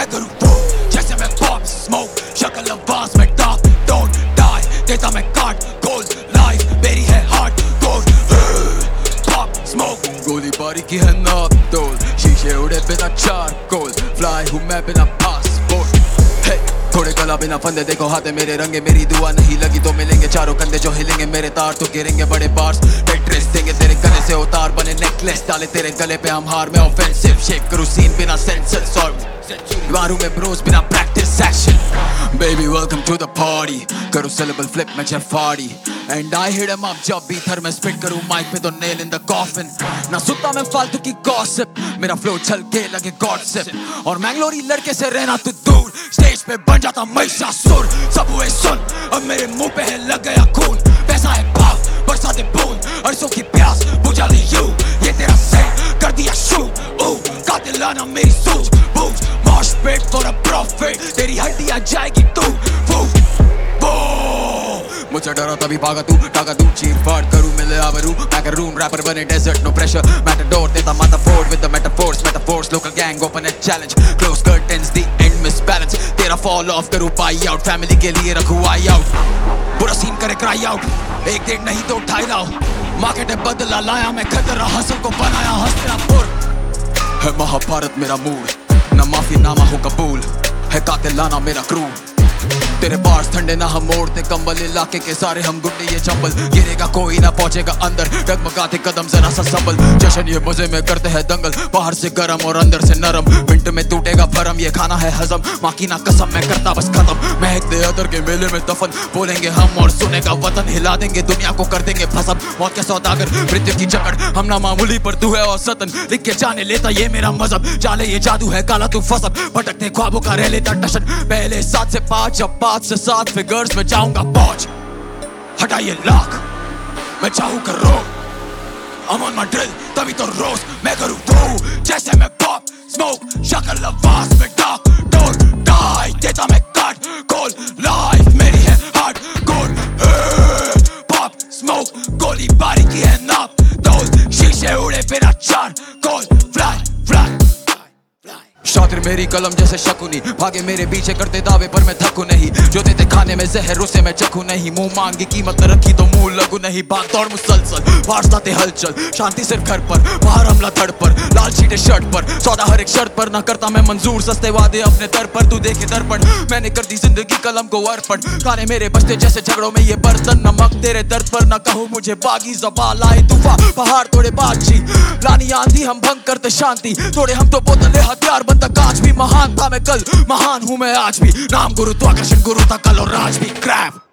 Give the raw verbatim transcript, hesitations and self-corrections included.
करूँ वो जैसे मैं पॉप स्मोक शक्ल आवाज में टॉप डोंट डाई देता मैं काट गोल लाइफ मेरी है हार्ट गोल पॉप स्मोक गोली बारी की है नॉट डोल शीशे उड़े बिना चार गोल फ्लाई हूँ मैं बिना पासपोर्ट हे थोड़े कला बिना फंदे देखो हाथे मेरे रंगे मेरी दुआ नहीं लगी तो मिलेंगे चारों कंधे जो हिलेंगे मेरे तार तो गिरेंगे बड़े बार्स टेट्रिस देंगे तेरे गले से उतार बने नेकलेस डाले तेरे गले पे हम हार में ऑफेंसिव शेप करूँ सीन बिना सेंसर सॉल्व मारू में ब्रोस बिना practice action Baby welcome to the party करूँ syllable flip मैं Jeff Hardy And I hit him up जब भी थर में spit करूँ mic पे तो nail in the coffin ना सुनता मैं फालतू की gossip मेरा flow चल के लगे gossip और मैंगलोरी लड़के से रहना तू दूर स्टेज पे बन जाता महिषासुर सब हुए सुन अब मेरे मुंह पे है लग गया खून पैसा है भाव बरसाते बूंद अरसों की प्यास बुझा ली यू ये तेरा सेट कर दिया शू ओ कातिल आना मेरी सूझ बूझ mosh pit for a profit तेरी हड्डी आ जाएगी तू वो वो मुझसे डरा तभी भागा तू टागा तू चीर फाड़ करूँ मिले आबरू मैकरून रैपर बने डेजर्ट नो प्रेशर मैटाडोर देता माता Ford with the metaphors metaphors local gang open at challenge close curtains the end miss balance तेरा फॉल ऑफ करूँ पाई आउट फैमिली के लिए रखूँ आई आउट बुरा सीन करे क्राई आउट एक डेढ़ नहीं तो उठाई लाओ मार्केट है बदला लाया मैं खतरा हसल को बनाया हस्तिनापुर है महाभारत मेरा मूड ना माफी नामा हो कबूल है कातिलाना मेरा क्रू तेरे बार्स ठंडे ना हम मोड़ते कंबल इलाके के सारे हम गुंडे ये चंबल गिरेगा कोई ना पहुंचेगा अंदर डगमगाते कदम जरा सा संभल जश्न ये मजे में करते हैं दंगल बाहर से गरम और अंदर से नरम मिनट में टूटेगा भरम ये खाना है हजम माँ की ना कसम मैं करता बस खत्म महक दे अदर के मेले में दफन बोलेंगे हम और सुनेगा वतन हिला देंगे दुनिया को कर देंगे भसम मौत के सौदागर मृत्यु की जकड़ हम ना मामूली पर तू है और सतन लिख के जाने लेता ये मेरा मजहब चाले ये जादू है काला तू फसब भटकते ख्वाबों का रह लेता टशन पहले सात से पाँच अब पाँच से सात फिगर्स में जाऊंगा पहुंच हटाइए लाख मैं चाहूं कर रो I'm on my drill तभी तो रोज मैं करूं तू जैसे मैं पॉप स्मोक शक्ल आवाज में डाक डोंट डाई देता मैं काट गोल लाइफ मेरी है हार्ड गोल पॉप स्मोक गोली बारी की है नाप डोल शीशे उड़े बिना चार गोल फ्लाई फ्लाई शातिर मेरी कलम जैसे शकुनी भागे मेरे पीछे करते दावे पर मैं थकू नहीं जो देते खाने में जहर उसे मैं चखू नहीं मुंह मांगी कीमत न रखी तो मुंह लगू नहीं भाग दौड़ मुसलसल वारसाते हलचल शांति सिर्फ घर पर बाहर हमला धड़ पर लाल शीटे शर्ट पर सौदा हर एक शर्त पर ना करता मैं मंजूर सस्ते वादे अपने दर पर तू देखे दर्पण मैंने कर दी जिंदगी कलम को अर्पण गाने मेरे बजते जैसे झगड़ों में ये बर्तन नमक तेरे दर्द पर ना कहूँ मुझे बागी ज़बान लाए तूफान पहाड़ तोड़े बातची लानी आंधी हम भंग करते शांति तोड़े हम तो बोतले हथियार बनता कांच भी महान था मैं कल महान हूँ मैं आज भी नाम गुरुत्वाकर्षण गुरु था कल और आज भी क्रैप